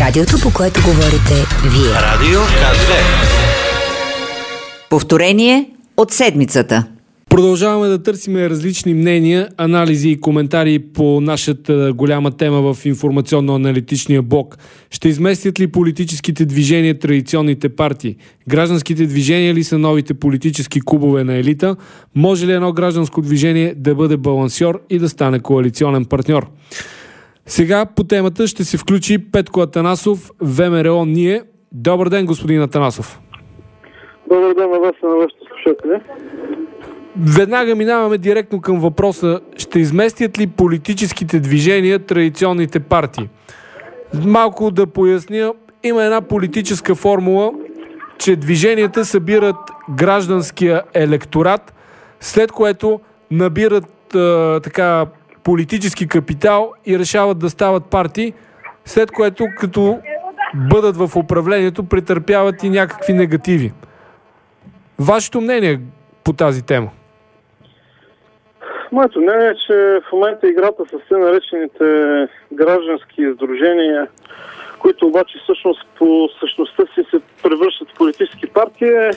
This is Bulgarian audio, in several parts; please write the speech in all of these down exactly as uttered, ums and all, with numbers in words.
Радиото, по което говорите вие. Радио К две. Повторение от седмицата. Продължаваме да търсиме различни мнения, анализи и коментари по нашата голяма тема в информационно-аналитичния блок. Ще изместят ли политическите движения традиционните партии? Гражданските движения ли са новите политически клубове на елита? Може ли едно гражданско движение да бъде балансьор и да стане коалиционен партньор? Сега по темата ще се включи Петко Атанасов, ВМРО Ние. Добър ден, господин Атанасов. Добър ден на вас и на вашите слушатели. Веднага минаваме директно към въпроса: ще изместят ли политическите движения традиционните партии? Малко да поясня, има една политическа формула, че движенията събират гражданския електорат, след което набират а, така политически капитал и решават да стават партии, след което като бъдат в управлението претърпяват и някакви негативи. Вашето мнение по тази тема? Моето мнение е, че в момента играта с все наречените граждански сдружения, които обаче всъщност по същността си се превръщат в политически партии, е,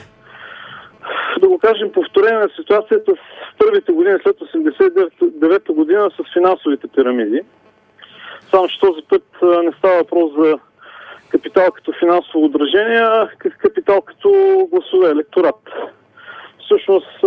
да го кажем, повторение на ситуацията в първите години след осемдесет и девета година с финансовите пирамиди. Само че този път не става въпрос за капитал като финансово отражение, а капитал като гласове, електорат. Всъщност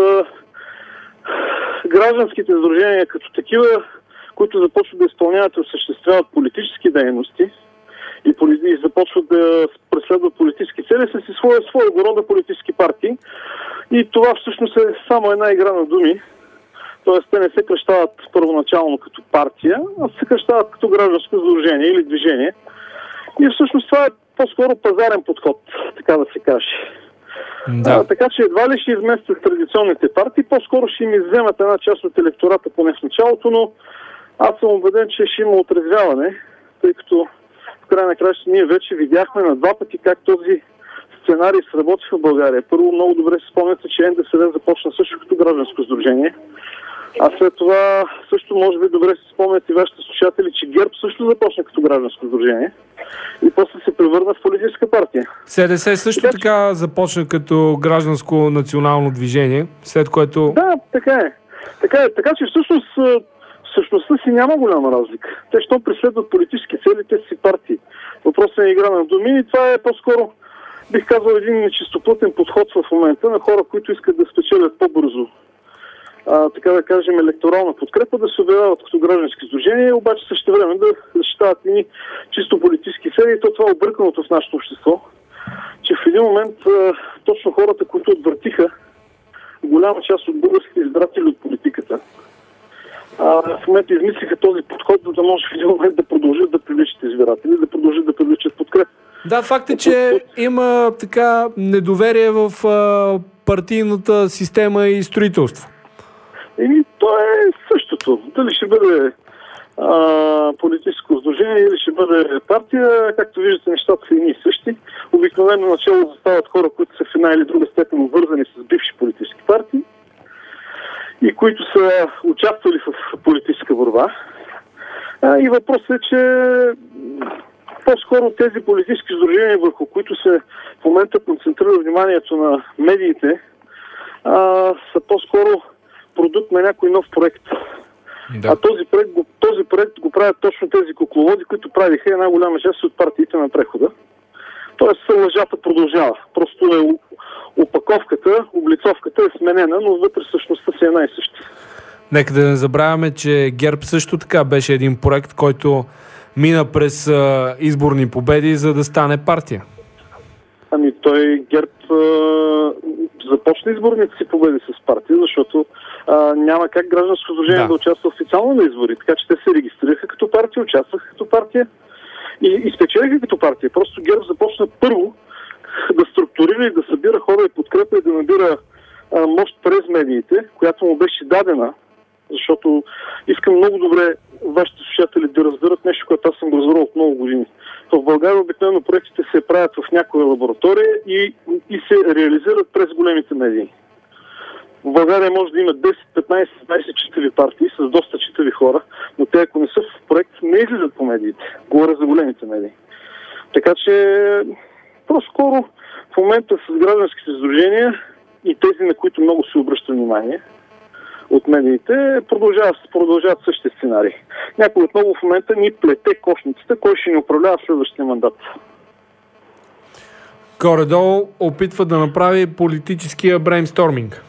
гражданските сдружения като такива, които започват да изпълняват и осъществяват политически дейности и, поли... и започват да преследват политически цели, са си своя, своя рода политически партии. И това всъщност е само една игра на думи. Тоест те не се кръщават първоначално като партия, а се кръщават като гражданско сдружение или движение. И всъщност това е по-скоро пазарен подход, така да се каже. Да. А, така че едва ли ще изместят традиционните партии, по-скоро ще им изземат една част от електората поне в началото, но аз съм убеден, че ще има отрезвяване, тъй като в край на краща ние вече видяхме на два пъти как този сценарий сработи в България. Първо, много добре се спомняте, че Н Д С Д започна също като гражданско сдружение, а след това също може би добре се спомнят и вашите слушатели, че ГЕРБ също започна като гражданско сдружение и после се превърна в политическа партия. С Д С също така, така започна като гражданско национално движение, след което... Да, така е. Така е. Така че всъщност всъщността си няма голяма разлика. Те, що преследват политически цели, те си партии. Въпросът е игра на думи и това е по-скоро, бих казал, един нечистоплътен подход в момента на хора, които искат да спечелят по-бързо, а, така да кажем, електорална подкрепа, да се обявяват като граждански сдружения, обаче също време да защитават и чисто политически цели. И то това е обърканото в нашето общество, че в един момент а, точно хората, които отвъртиха голяма част от българските избиратели от политиката, а, в момента измислиха този подход, за да може в един момент да продължат да привличат избиратели, да продължат да привличат подкрепа. Да, факт е, че има така недоверие в а, партийната система и строителство. Еми, то е същото. Дали ще бъде а, политическо сдружение или ще бъде партия, както виждате, нещата са едни и същи. Обикновено начало застават хора, които са в една или друга степен обвързани с бивши политически партии и които са участвали в политическа борба. А, и въпросът е, че по-скоро тези политически сдружения, върху които се в момента концентрира вниманието на медиите, а, са по-скоро продукт на някой нов проект. Да. А този проект, го, този проект го правят точно тези кукловоди, които правиха една голяма част от партиите на прехода. Тоест лъжата продължава. Просто е опаковката, облицовката е сменена, но вътре същността си е една и съща. Нека да не забравяме, че ГЕРБ също така беше един проект, който мина през а, изборни победи, за да стане партия. Ами той ГЕРБ а, започна изборните си победи с партия, защото а, няма как гражданско сдружение да. да участва официално на избори. Така че те се регистрираха като партия, участваха като партия и, и спечелиха като партия. Просто ГЕРБ започна първо да структурира и да събира хора и подкрепа и да набира а, мощ през медиите, която му беше дадена, защото искам много добре вашите слушатели да разберат нещо, което аз съм го разбрал от много години. В България обикновено проектите се правят в някоя лаборатория и, и се реализират през големите медии. В България може да има десет, петнайсет, двайсет читави партии с доста читави хора, но те, ако не са в проект, не излизат по медиите. Говоря за големите медии. Така че по-скоро в момента с гражданските сдружения и тези, на които много се обръща внимание от медиите, продължават, продължават същия сценарий. Някой отново в момента ни плете кошницата, кой ще ни управлява следващия мандат. Горе-долу опитва да направи политическия брейнсторминг.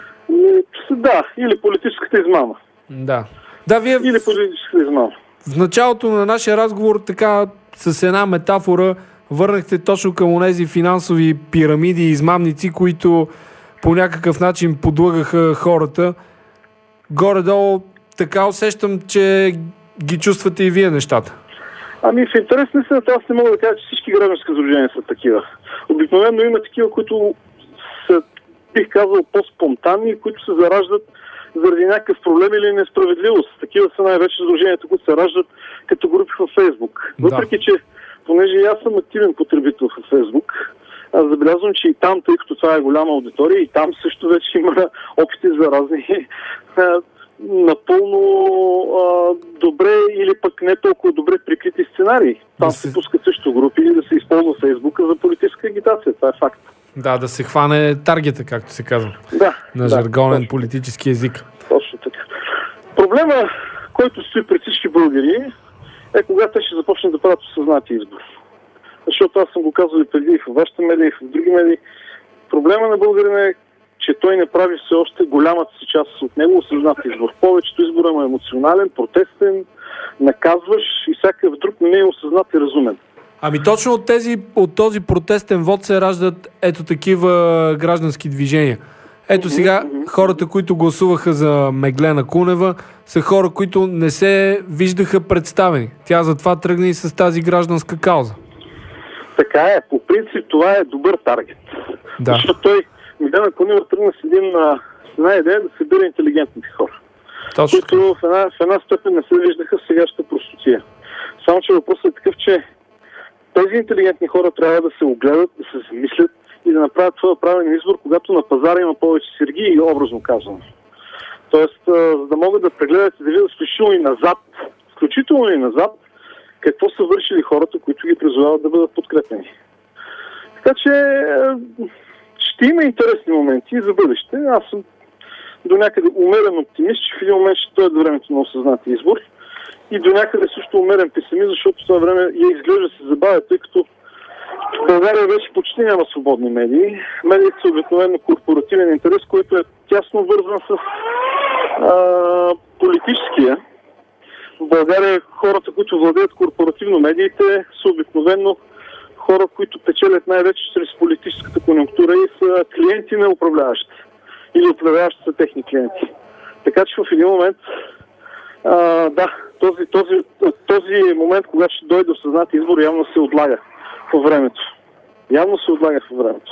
Да, или политическата измама. Да. Да, вие Или политическата измама. в началото на нашия разговор така с една метафора върнахте точно към онези финансови пирамиди и измамници, които по някакъв начин подлъгаха хората. Горе-долу така усещам, че ги чувствате и вие нещата. Ами в интерес на истината, аз не мога да кажа, че всички граждански сдружения са такива. Обикновено има такива, които са, бих казал, по-спонтанни, които се зараждат заради някакъв проблем или несправедливост. Такива са най-вече сдруженията, които се раждат като групи във Фейсбук. Въпреки, да. че понеже и аз съм активен потребител в Фейсбук, аз забелязвам, че и там, тъй като това е голяма аудитория, и там също вече има опити за разни напълно а, добре или пък не толкова добре прикрити сценарии. Там да се... се пускат също групи и да се използва Фейсбука за политическа агитация. Това е факт. Да, да се хване таргета, както се казва. Да. На да, жаргонен точно, политически език. Точно така. Проблема, който стои пред всички българи, е когато те ще започнат да правят осъзнати избор. Защото аз съм го казвал и преди и в вашите медии, и в други медии. Проблема на българина е, че той не прави все още голямата си част от него осъзнат избор. Повечето избора му е емоционален, протестен, наказваш и всякакъв друг не е осъзнат и разумен. Ами точно от, тези, от този протестен вод се раждат ето такива граждански движения. Ето сега хората, които гласуваха за Меглена Кунева, са хора, които не се виждаха представени. Тя затова тръгна и с тази гражданска кауза. Така е. По принцип това е добър таргет. Да. Защото той, Меглена Кунева, тръгна с един, с една идея да събира интелигентните хора. Точно. Които в една, в една степен не се виждаха в сегашната простотия. Само че въпросът е такъв, че тези интелигентни хора трябва да се огледат, да се замислят и да направят това правилен избор, когато на пазара има повече сергии и образно казано. Тоест, за да могат да прегледат и да видят включително и назад, включително и назад, какво са вършили хората, които ги призовават да бъдат подкрепени. Така че ще има интересни моменти за бъдеще. Аз съм до някъде умерен оптимист, че в един момент ще дойде времето на осъзнати избор. И до някъде също умерен песимист, защото това време я изглежда се забавя, тъй като в България вече почти няма свободни медии. Медиите са обикновено корпоративен интерес, който е тясно вързан с а, политическия. В България хората, които владеят корпоративно медиите, са обикновено хора, които печелят най-вече чрез политическата конюнктура и са клиенти на управляващи. Или управляващи са техни клиенти. Така че в един момент а, да, този, този, този момент, когато ще дойде осъзнат избор, явно се отлага по времето. Явно се отлага по времето.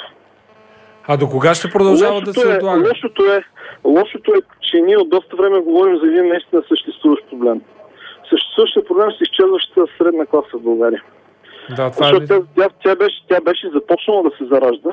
А до кога ще продължава лошото да се е, отлага? Лошото е, лошото е, че ние от доста време говорим за един наистина съществуващ проблем. Съществуващия проблем с изчезващата средна класа в България. Да, това Защото е... тя, тя, беше, тя беше започнала да се заражда.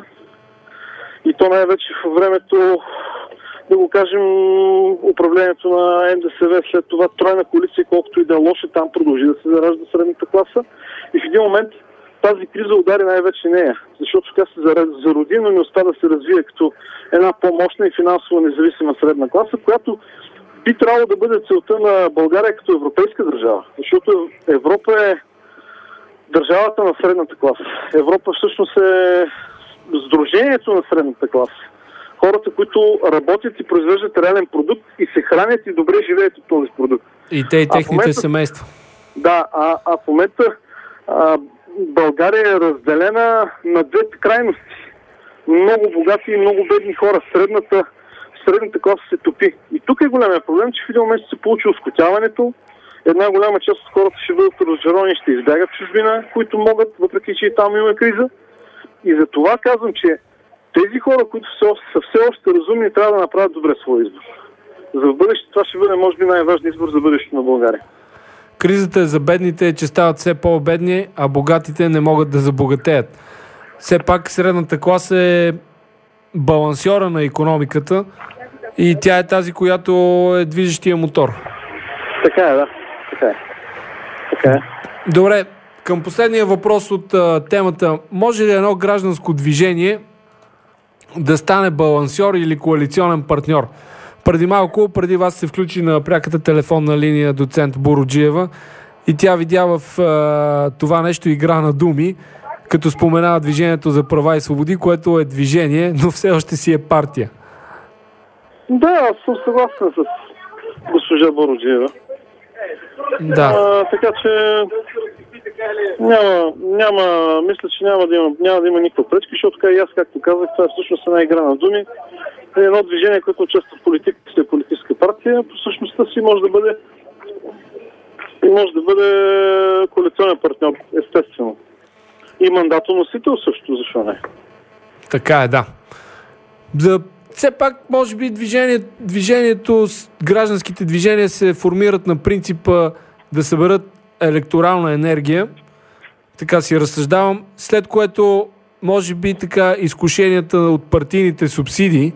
И то най-вече в времето, да го кажем, управлението на Н Д С В, след това тройна коалиция, колкото и да е лоша, там продължи да се заражда средната класа. И в един момент тази криза удари най-вече нея, защото тя се зароди, но не успя да се развие като една по-мощна и финансово независима средна класа, която би трябвало да бъде целта на България като европейска държава. Защото Европа е държавата на средната класа. Европа всъщност е сдружението на средната класа. Хората, които работят и произвеждат реален продукт и се хранят и добре живеят от този продукт. И те и техните момента, семейства. Да, а, а в момента а, България е разделена на двете крайности. Много богати и много бедни хора. Средната, средната класа се топи. И тук е големия проблем, че в един момент ще се получи оскотяването. Една голяма част от хората ще бъдат разжаровани, ще избягат в чужбина, които могат, въпреки че и там има криза. И за това казвам, че тези хора, които са все още разумни, трябва да направят добре своя избор. За в бъдеще това ще бъде, може би, най-важният избор за бъдещето на България. Кризата за бедните е, че стават все по-бедни, а богатите не могат да забогатеят. Все пак средната класа е балансьора на икономиката и тя е тази, която е движещия мотор. Така е, да. Така е. Така е. Добре, към последния въпрос от а, темата. Може ли едно гражданско движение да стане балансьор или коалиционен партньор? Преди малко, преди вас се включи на пряката телефонна линия доцент Буруджиева и тя видя в а, това нещо игра на думи, като споменава Движението за права и свободи, което е движение, но все още си е партия. Да, аз съм съгласен с госпожа Буруджиева. Да. А, така че няма, няма, мисля, че няма да има, няма да има никаква пречка, защото така и аз, както казах, това е всъщност една игра на думи. Едно движение, което участва в политиката, е политическа партия, по същността си може да бъде може да бъде коалиционен партньор, естествено. И мандатоносител също, защо не? Така е, да. За все пак, може би, движение, движението, гражданските движения се формират на принципа да съберат електорална енергия. Така си разсъждавам. След което, може би, така изкушенията от партийните субсидии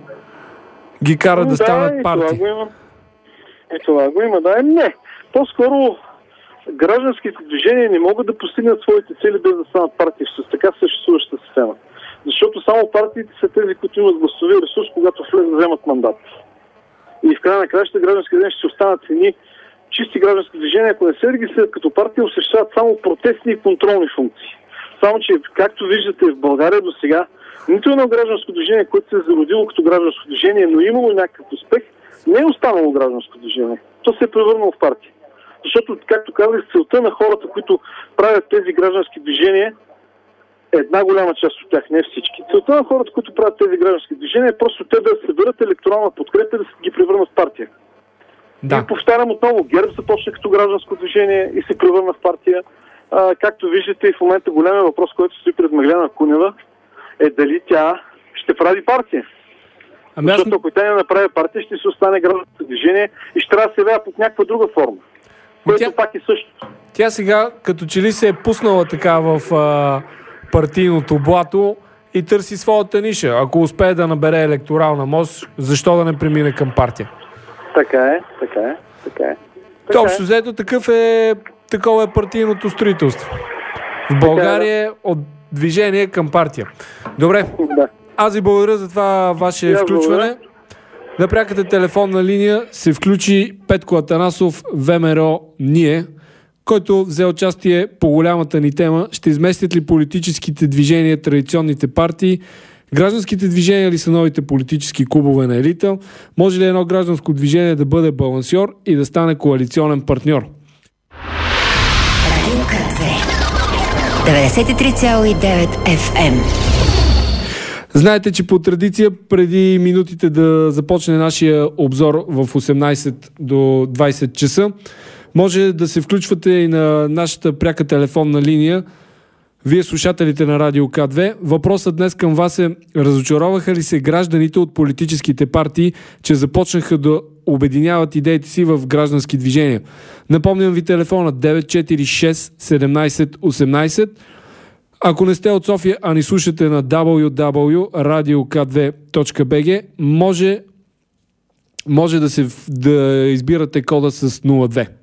ги карат да, да станат партии. И това го има. И това го има, да. Не. По-скоро гражданските движения не могат да постигнат своите цели без да станат партии с така съществуваща система. Защото само партиите са тези, които имат гласови ресурс, когато влезат да вземат мандат. И в края на краищата граждански движения ще останат едни чисти граждански движения, ако не се регистрират като партия, осъществяват само протестни и контролни функции. Само, че както виждате в България до сега, нито едно гражданско движение, което се е зародило като гражданско движение, но имало някакъв успех, не е останало гражданско движение. То се е превърнало в партия. Защото, както казах, целта на хората, които правят тези граждански движения, една голяма част от тях, не всички. Целта на хората, които правят тези граждански движения, е просто те да съберат електорална подкрепа и да ги превърнат в партия. Да. И повтарям отново, ГЕРБ започна като гражданско движение и се превърна в партия. А, както виждате, и в момента големия въпрос, който стои пред Меглена Кунева, е дали тя ще прави партия. Ами Защото аз... ако тя не направи партия, ще се остане гражданско движение и ще трябва да се явява под някаква друга форма. Което тя... пак е също. Тя сега, като че ли се е пуснала така в а, партийното блато и търси своята ниша. Ако успее да набере електорална мощ, защо да не премине към партия? Така е, така е, така е. Така общо взето такъв е, такова е партийното строителство. В България е от движение към партия. Добре, да. Аз ви благодаря за това ваше я включване. Благодаря. На пряката телефонна линия се включи Петко Атанасов, ВМРО Ние, който взе участие по голямата ни тема. Ще изместят ли политическите движения традиционните партии? Гражданските движения ли са новите политически клубове на елита? Може ли едно гражданско движение да бъде балансьор и да стане коалиционен партньор? деветдесет и три цяло и девет еф ем. Знаете, че по традиция преди минутите да започне нашия обзор в осемнайсет до двайсет часа, може да се включвате и на нашата пряка телефонна линия. Вие слушателите на Радио К две. Въпросът днес към вас е: разочароваха ли се гражданите от политическите партии, че започнаха да обединяват идеите си в граждански движения? Напомням ви телефона девет четири шест седемнайсет осемнайсет. Ако не сте от София, а ни слушате на дабъл ю дабъл ю точка радио к две точка би джи, може, може да, се, да избирате кода с нула две.